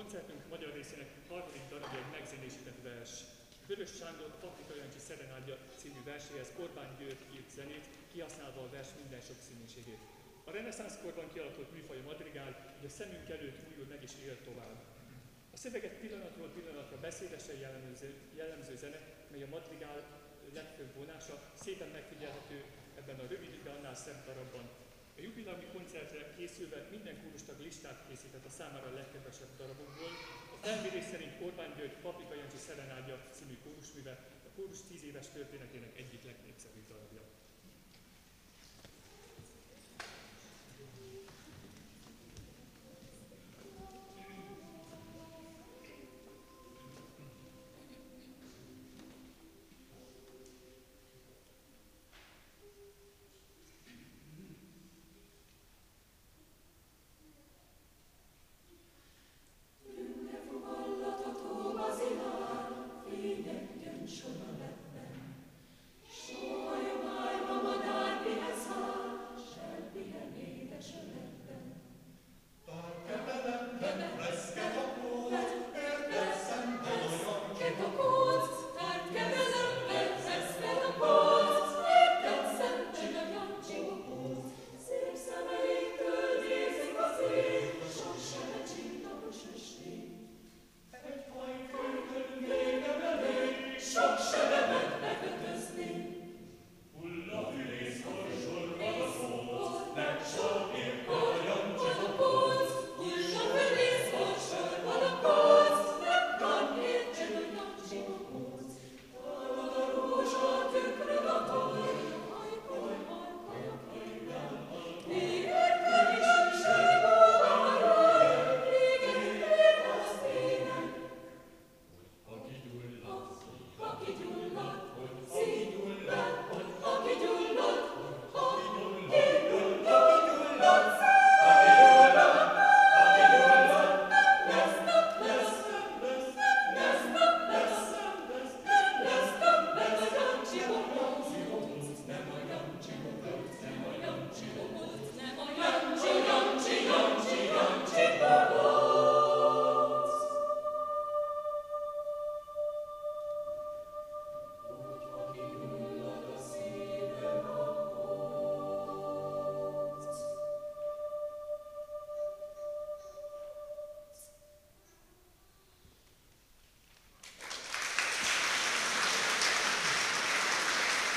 koncertünk magyar részének harmadik darabja egy megzenésített vers. Vörös Sándor Paprika Jancsi Szerenádja című verséhez Orbán György írt zenét, kihasználva a vers minden sokszínűségét. A reneszánsz korban kialakult műfaj a madrigál, hogy a szemünk előtt újul meg is él tovább. A szöveget pillanatról pillanatra beszédesen jellemző zene, mely a madrigál legfőbb vonása, szépen megfigyelhető ebben a rövid, de annál szebb darabban. A jubileumi koncertre készülve minden kórustag listát készített a számára a legkedvesebb darabokból. A felmérés szerint Orbán György Paprika Jancsi Szerenádja című kórusműve a kórus 10 éves történetének egyik legnépszerűbb darabja.